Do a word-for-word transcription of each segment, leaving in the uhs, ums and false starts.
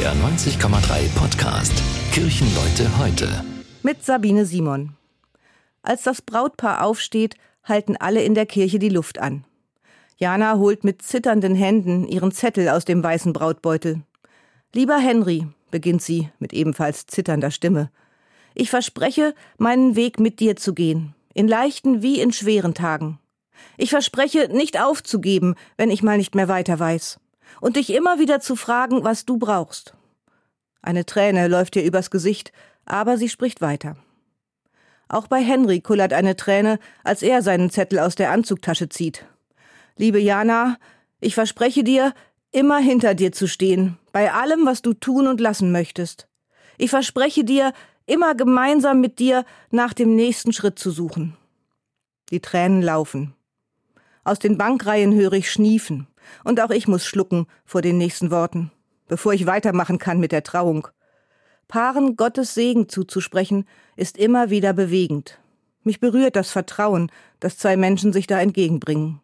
R neunzig Komma drei Podcast Kirchenleute heute. Mit Sabine Simon. Als das Brautpaar aufsteht, halten alle in der Kirche die Luft an. Jana holt mit zitternden Händen ihren Zettel aus dem weißen Brautbeutel. »Lieber Henry«, beginnt sie mit ebenfalls zitternder Stimme, »ich verspreche, meinen Weg mit dir zu gehen, in leichten wie in schweren Tagen. Ich verspreche, nicht aufzugeben, wenn ich mal nicht mehr weiter weiß. Und dich immer wieder zu fragen, was du brauchst.« Eine Träne läuft ihr übers Gesicht, aber sie spricht weiter. Auch bei Henry kullert eine Träne, als er seinen Zettel aus der Anzugtasche zieht. »Liebe Jana, ich verspreche dir, immer hinter dir zu stehen, bei allem, was du tun und lassen möchtest. Ich verspreche dir, immer gemeinsam mit dir nach dem nächsten Schritt zu suchen.« Die Tränen laufen. Aus den Bankreihen höre ich schniefen. Und auch ich muss schlucken vor den nächsten Worten, bevor ich weitermachen kann mit der Trauung. Paaren Gottes Segen zuzusprechen, ist immer wieder bewegend. Mich berührt das Vertrauen, das zwei Menschen sich da entgegenbringen.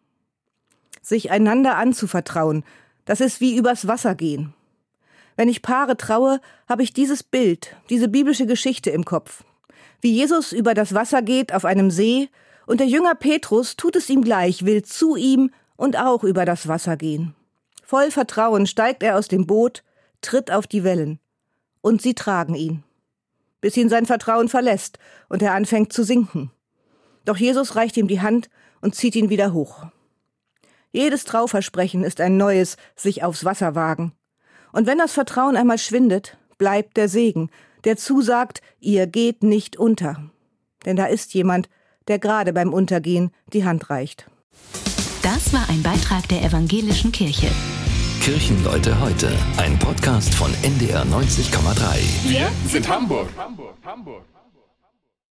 Sich einander anzuvertrauen, das ist wie übers Wasser gehen. Wenn ich Paare traue, habe ich dieses Bild, diese biblische Geschichte im Kopf. Wie Jesus über das Wasser geht auf einem See und der Jünger Petrus tut es ihm gleich, will zu ihm und auch über das Wasser gehen. Voll Vertrauen steigt er aus dem Boot, tritt auf die Wellen. Und sie tragen ihn, bis ihn sein Vertrauen verlässt und er anfängt zu sinken. Doch Jesus reicht ihm die Hand und zieht ihn wieder hoch. Jedes Trauversprechen ist ein neues sich aufs Wasser wagen. Und wenn das Vertrauen einmal schwindet, bleibt der Segen, der zusagt, ihr geht nicht unter. Denn da ist jemand, der gerade beim Untergehen die Hand reicht. Das war ein Beitrag der Evangelischen Kirche. Kirchenleute heute, ein Podcast von N D R neunzig Komma drei. Wir sind Hamburg. Hamburg, Hamburg.